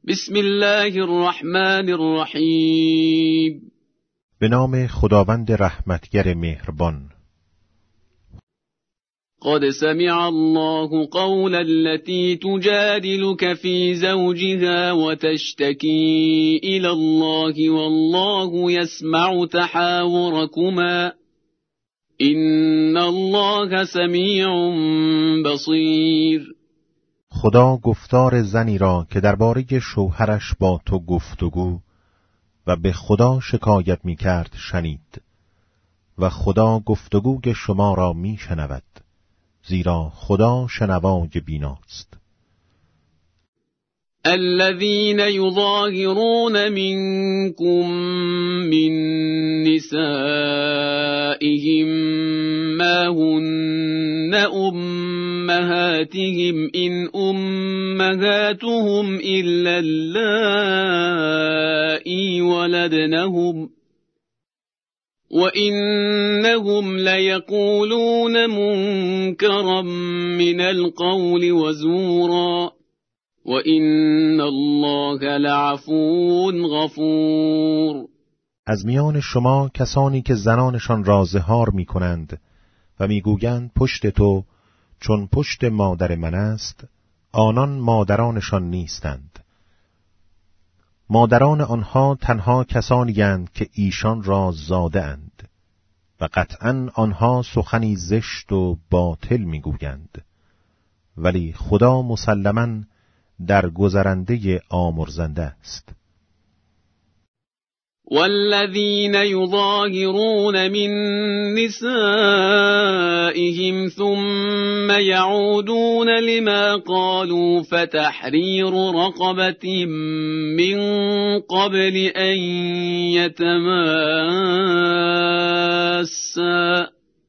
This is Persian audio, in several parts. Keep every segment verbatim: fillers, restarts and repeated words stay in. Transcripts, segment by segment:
بسم الله الرحمن الرحیم. به نام خداوند رحمتگر مهربان. قد سمع الله قول التي تجادلك في زوجها وتشتكي إلى الله والله يسمع تحاوركما إن الله سميع بصير. خدا گفتار زنی را که درباره شوهرش با تو گفتگو و به خدا شکایت می کرد شنید و خدا گفتگوی شما را می شنود، زیرا خدا شنوای بیناست. الذين يظاهرون منكم من نسائهم ما هن أمهاتهم إن أمهاتهم إلا اللائي ولدنهم وَإِنَّهُمْ لَيَقُولُونَ مُنكَرًا مِنَ الْقَوْلِ وَزُورًا وَإِنَّ اللَّهَ لَعَفُوٌّ غَفُورٌ. از میان شما کسانی که زنانشان را زهار می کنند و می گویند پشت تو چون پشت مادر من است، آنان مادرانشان نیستند. مادران آنها تنها کسانی اند که ایشان را زاده اند و قطعاً آنها سخنی زشت و باطل میگویند، ولی خدا مسلماً در گذرنده آمرزنده است. والذين يظاهرون من نسائهم ثم يعودون لما قالوا فتحرير رقبة من قبل أن يتماسا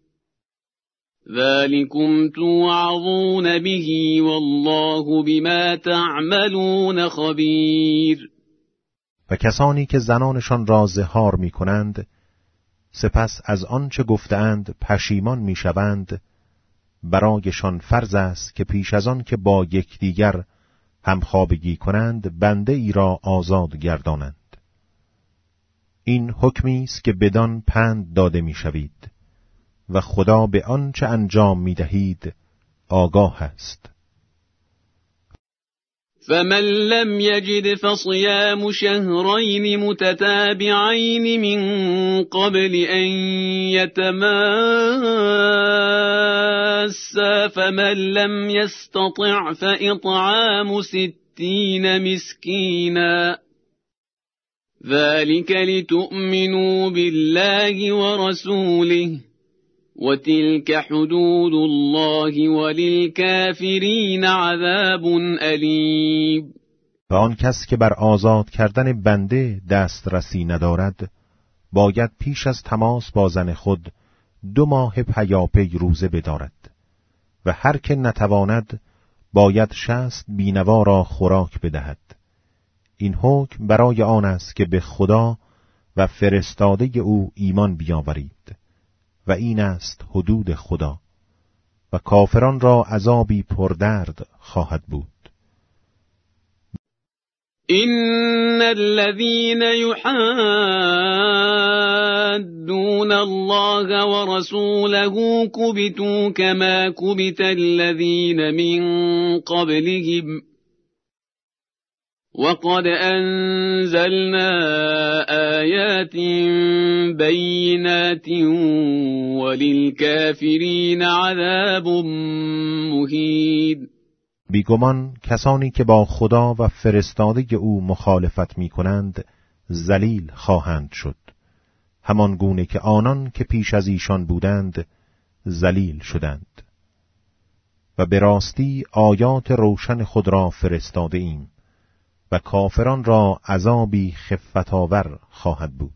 ذلكم توعظون به والله بما تعملون خبير. و کسانی که زنانشان را زهار می کنند سپس از آنچه گفتند پشیمان می شوند، برایشان فرض است که پیش از آن که با یکدیگر همخوابگی کنند بنده ای را آزاد گردانند. این حکمی است که بدان پند داده می شوید و خدا به آنچه انجام می دهید آگاه است. فمن لم يجد فصيام شهرين متتابعين من قبل أن يتماسا فمن لم يستطع فإطعام ستين مسكينا ذلك لتؤمنوا بالله ورسوله وَتِلْكَ حُدُودُ اللَّهِ وَلِلْكَافِرِينَ عَذَابٌ أَلِيمٌ. و آن کس که بر آزاد کردن بنده دسترسی ندارد باید پیش از تماس با زن خود دو ماه پیاپی روزه بدارد و هر که نتواند باید شصت بینوا را خوراک بدهد. این حکم برای آن است که به خدا و فرستاده او ایمان بیاورید و این است حدود خدا و کافران را عذابی پردرد خواهد بود. إن الذين يحادون الله ورسوله كبتوا كما كبت الذين من قبلهم وقد أنزلنا آيات بينات وللكافرين عذاب مهین. بیگمان کسانی که با خدا و فرستاده او مخالفت می کنند ذلیل خواهند شد، همان گونه که آنان که پیش از ایشان بودند ذلیل شدند. و به راستی آیات روشن خود را فرستاده ایم و کافران را عذابی خفت‌آور خواهد بود.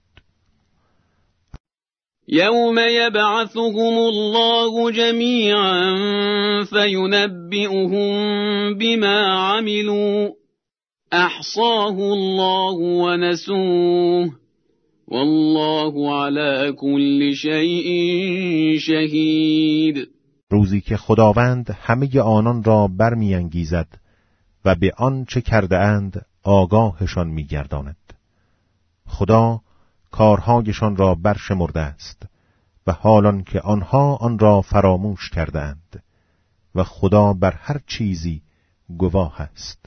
یوم یبعثهم الله جمیعا فینبئهم بما عملوا احصاه الله ونسوه والله على كل شیء شهید. روزی که خداوند همه آنان را برمی‌انگیزد و به آن چه کرده اند آگاهشان می‌گرداند. خدا کارهایشان را برشمرده است و حالان که آنها آن را فراموش کردند و خدا بر هر چیزی گواه است.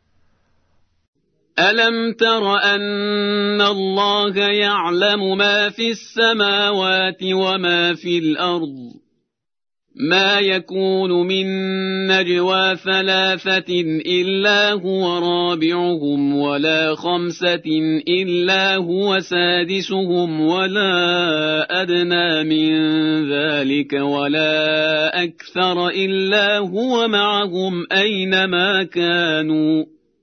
ألم تر أن الله يعلم ما في السماوات وما في الأرض ما يكون من نجوى ثلاثة إلا هو رابعهم ولا خمسة إلا هو سادسهم ولا أدنى من ذلك ولا أكثر إلا هو معهم أينما كانوا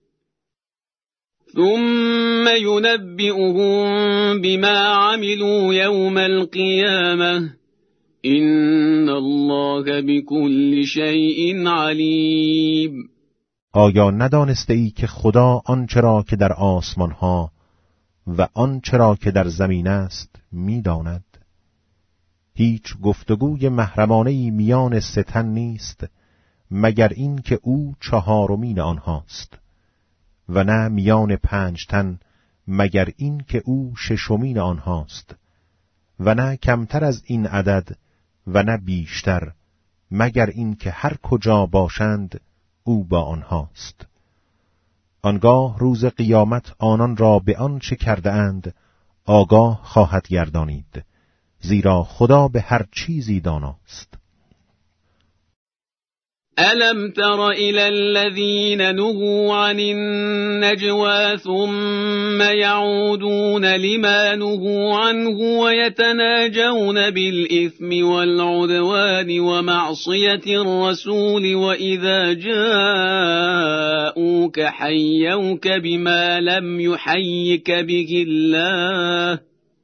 ثم ينبئهم بما عملوا يوم القيامة إن الله بكل شيء علیم. آیا ندانسته ای که خدا آنچه را که در آسمان ها و آنچه را که در زمین است می‌داند؟ هیچ گفتگوی محرمانه‌ای میان سه تن نیست مگر این که او چهارمین آنهاست و نه میان پنج تن مگر این که او ششمین آنهاست و نه کمتر از این عدد و نه بیشتر مگر این که هر کجا باشند او با آنهاست. آنگاه روز قیامت آنان را به آن چه کرده اند آگاه خواهد گردانید، زیرا خدا به هر چیزی داناست. ألم تر إلى الذين نهوا عن النجوى ثم يعودون لما نهوا عنه ويتناجون بالإثم والعدوان ومعصية الرسول وإذا جاءوك حيوك بما لم يحيك به الله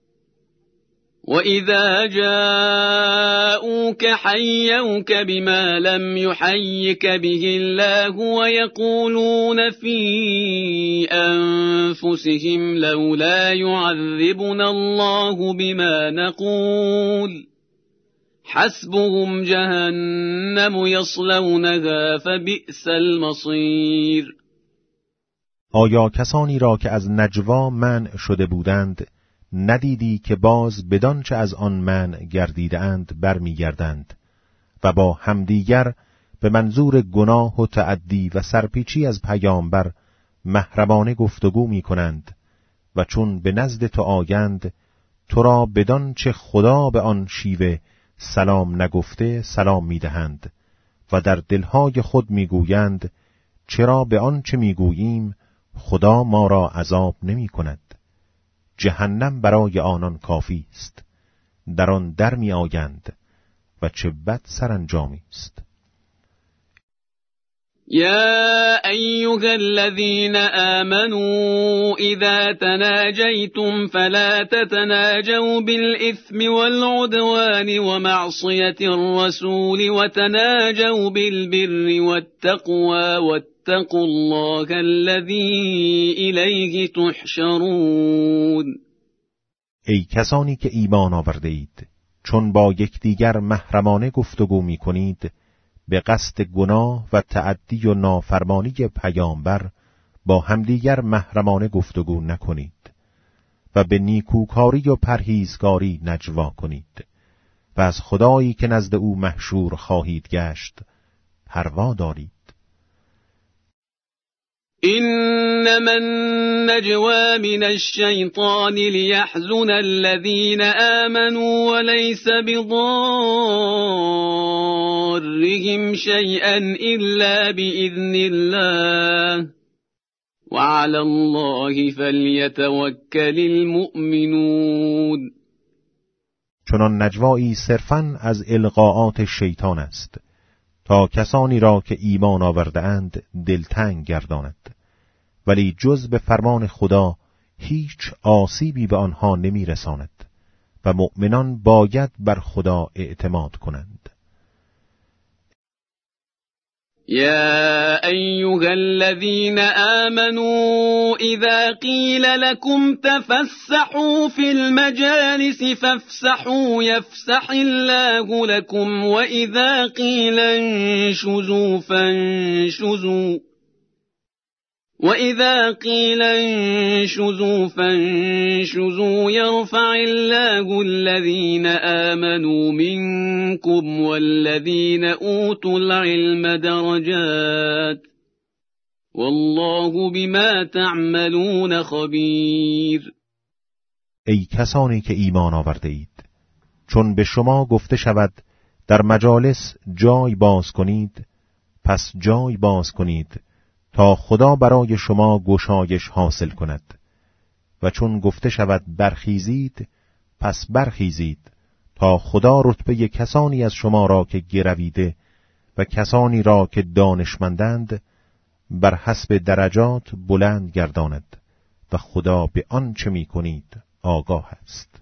وَإِذَا جَاءُوكَ حَيَّوْكَ بِمَا لَمْ يُحَيِّكَ بِهِ اللَّهُ وَيَقُولُونَ فِي أَنفُسِهِمْ لَوْلَا يُعَذِّبُنَا اللَّهُ بِمَا نَقُولُ حَسْبُهُمْ جَهَنَّمُ يَصْلَوْنَهَا فَبِئْسَ الْمَصِيرُ. آیا کسانی را که از نجوا منع شده بودند ندیدی که باز بدانچه از آن منع گردیدند برمیگردند و با همدیگر به منظور گناه و تعدی و سرپیچی از پیامبر محرمانه گفتگو می کنند و چون به نزد تو آیند تو را بدانچه خدا به آن شیوه سلام نگفته سلام می دهند و در دلهای خود می گویند چرا به آن چه می گوییم خدا ما را عذاب نمی کند. جهنم برای آنان کافی است، در آن در می آیند و چه بد سرانجامی است. يا أيها الذين آمنوا إذا تناجيتم فلا تتناجوا بالإثم والعدوان ومعصية الرسول وتناجوا بالبر والتقوى واتقوا الله الذي إليه تحشرون. ای کسانی که ایمان آورده اید، چون با یکدیگر محرمانه گفتگو می کنید به قصد گناه و تعدی و نافرمانی پیامبر با همدیگر محرمانه گفتگو نکنید و به نیکوکاری و پرهیزکاری نجوا کنید و از خدایی که نزد او محشور خواهید گشت پروا دارید. إنما النجوى من الشيطان ليحزن الذين آمنوا وليس بضارهم شيئا إلا بإذن الله وعلى الله فليتوكل المؤمنون. چنان نجوایی صرفاً از القاءات شیطان است تا کسانی را که ایمان آورده اند دلتنگ گرداند، ولی جز به فرمان خدا هیچ آسیبی به آنها نمی رساند و مؤمنان باید بر خدا اعتماد کنند. يا أيها الذين آمنوا إذا قيل لكم تفسحوا في المجالس فافسحوا يفسح الله لكم وإذا قيل انشزوا فانشزوا وإذا قيل انشزوا فانشزوا يرفع الله الذين آمنوا منكم والذين أوتوا العلم درجات والله بما تعملون خبیر. ای کسانی که ایمان آورده اید، چون به شما گفته شود در مجالس جای باز کنید، پس جای باز کنید تا خدا برای شما گشایش حاصل کند، و چون گفته شود برخیزید، پس برخیزید تا خدا رتبه کسانی از شما را که گرویده و کسانی را که دانشمندند بر حسب درجات بلند گرداند و خدا به آن چه می کنید آگاه است.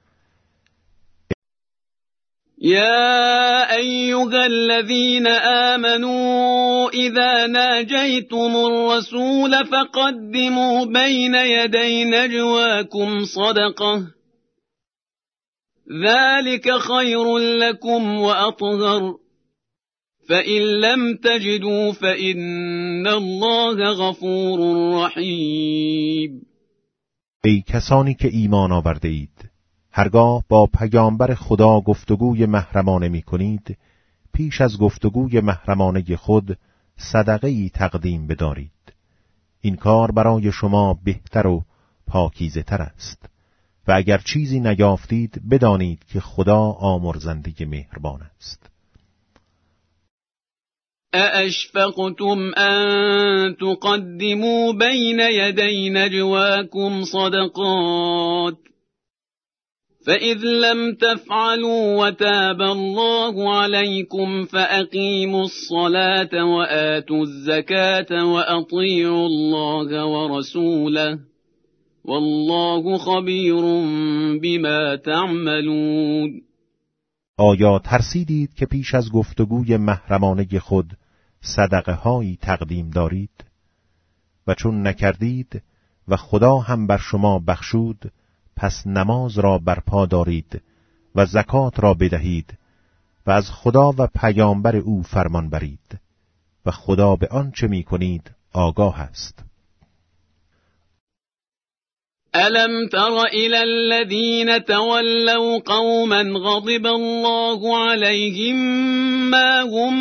يا أيها الذين آمنوا إذا ناجيتم الرسول فقدموا بين يدي نجواكم صدقة ذلك خير لكم وأطهر فإن لم تجدوا فإن الله غفور رحيم. ای کسانی که ایمان آورده اید، هرگاه با پیامبر خدا گفتگوی محرمانه می کنید، پیش از گفتگوی محرمانه خود صدقه ای تقدیم بدارید. این کار برای شما بهتر و پاکیزه تر است، و اگر چیزی نیافتید بدانید که خدا آمرزنده مهربان است. أأشفقتم أن تقدموا بين يدي نجواكم صدقات فإذ لم تفعلوا وتاب الله عليكم فأقيموا الصلاة وآتوا الزكاة وأطيعوا الله ورسوله والله خبير بما تعملون. آیا ترسیدید که پیش از گفتگوی محرمانه خود صدقه هایی تقدیم دارید؟ و چون نکردید و خدا هم بر شما بخشود، پس نماز را برپا دارید و زکات را بدهید و از خدا و پیامبر او فرمان برید و خدا به آنچه می کنید آگاه است. ألم تر إلى الذين تولوا قوما غضب الله عليهم ما هم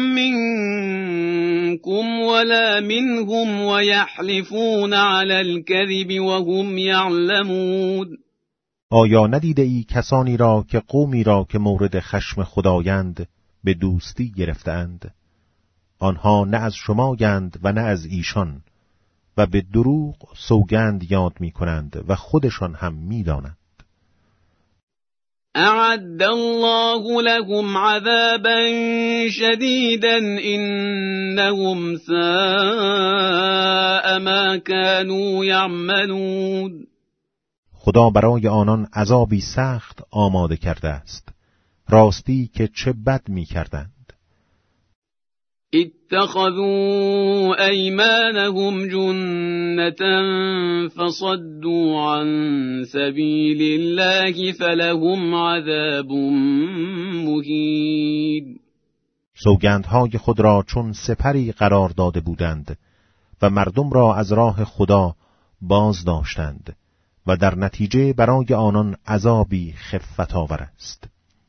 منكم ولا منهم ويحلفون على الكذب وهم يعلمون. آیا ندیده ای کسانی را که قومی را که مورد خشم خدایند به دوستی گرفتند؟ آنها نه از شمایند و نه از ایشان، و به دروغ سوگند یاد می کنند و خودشان هم می دانند. اعد الله لهم عذابا شدیدا انهم ساء ما كانوا یعملون. خدا برای آنان عذابی سخت آماده کرده است، راستی که چه بد می کردند. اتخذوا أيمانهم جنة فصدوا عن سبيل الله فلهم عذاب مهین. سوگندهای خود را چون سپری قرار داده بودند و مردم را از راه خدا باز داشتند و در نتیجه برای آنان عذابی خفت آور است.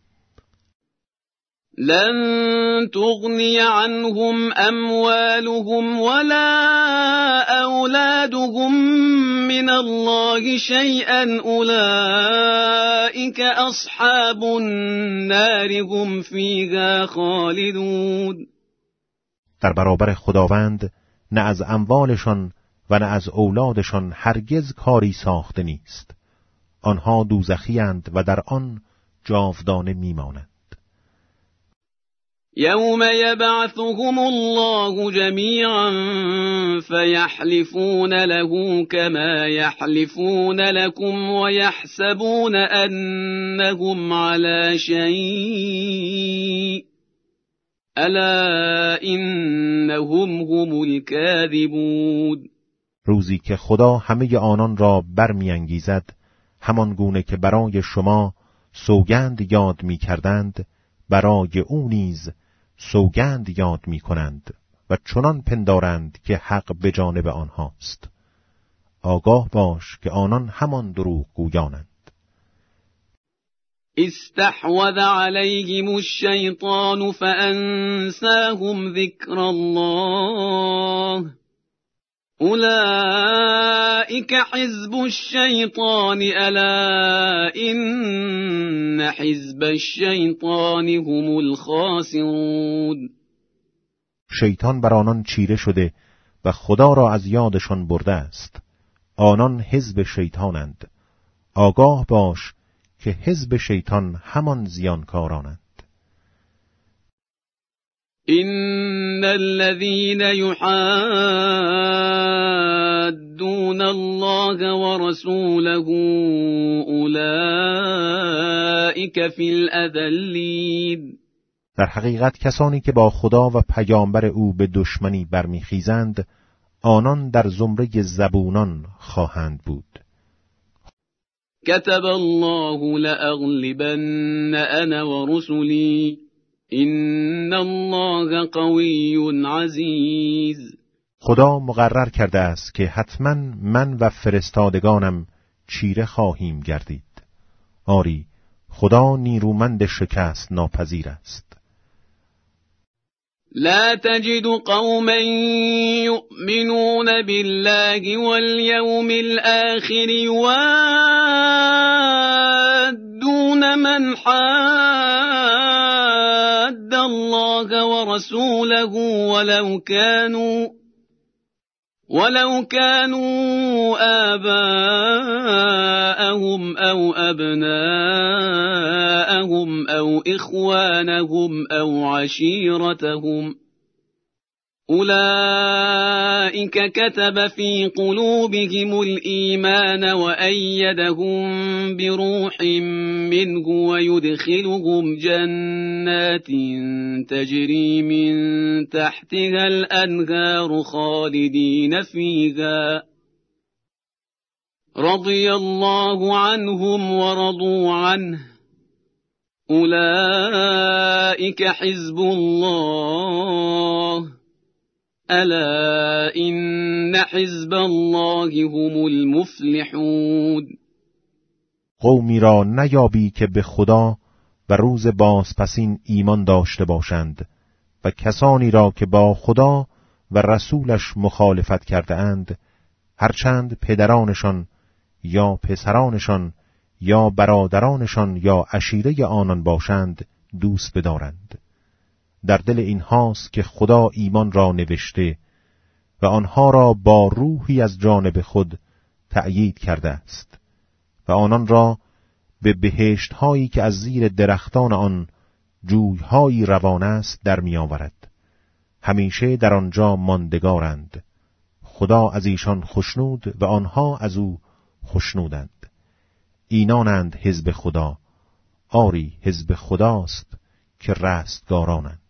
لن تغني عنهم أموالهم ولا أولادهم من الله شيئا أولئك أصحاب النار هم فيها خالدون. در برابر خداوند نه از اموالشان و نه از اولادشان هرگز کاری ساخته نیست. آنها دوزخی‌اند و در آن جاودانه میمانند. يوم يبعثهم الله جميعا فيحلفون له كما يحلفون لكم ويحسبون أنهم على شيء ألا إنهم هم الكاذبون. روزی که خدا همه آنان را برمی‌انگیزد، همان گونه که برای شما سوگند یاد می‌کردند، برای او نیز سوگند یاد می کنند و چنان پندارند که حق به جانب آنهاست. آگاه باش که آنان همان دروغ گویانند. استحوذ عليهم الشيطان فأنساهم ذكر الله أولئك حزب الشيطان ألا إن حزب الشيطان هم الخاسرون. شیطان بر آنان چیره شده و خدا را از یادشان برده است. آنان حزب شیطانند. آگاه باش که حزب شیطان همان زیانکارانند. إن الذين يحادون الله ورسوله أولئك في الأذلين. در حقیقت کسانی که با خدا و پیامبر او به دشمنی برمیخیزند، آنان در زمره زبونان خواهند بود. كتب الله لأغلبن أنا ورسلي إن الله قوي عزيز. خدا مقرر کرده است که حتما من و فرستادگانم چیره خواهیم گردید. آری، خدا نیرومند شکست ناپذیر است. لا تجد قوما يؤمنون بالله واليوم الآخر يوادون من حاد الله ورسوله ولو كانوا ولو كانوا آباءهم أو أبناءهم أو إخوانهم أو عشيرتهم أولئك كتب في قلوبهم الإيمان وأيدهم بروح منه ويدخلهم جنات تجري من تحتها الأنهار خالدين فيها رضي الله عنهم ورضوا عنه أولئك حزب الله الا ان حزب الله هم المفلحون. قومی را نیابی که به خدا و روز بازپسین ایمان داشته باشند و کسانی را که با خدا و رسولش مخالفت کرده اند، هرچند پدرانشان یا پسرانشان یا برادرانشان یا عشیره آنان باشند دوست بدارند. در دل اینهاست که خدا ایمان را نوشته و آنها را با روحی از جانب خود تأیید کرده است و آنان را به بهشت هایی که از زیر درختان آن جویهایی روان است در می آورد. همیشه در آنجا ماندگارند. خدا از ایشان خوشنود و آنها از او خوشنودند. اینانند حزب خدا. آری، حزب خداست که رستگارانند.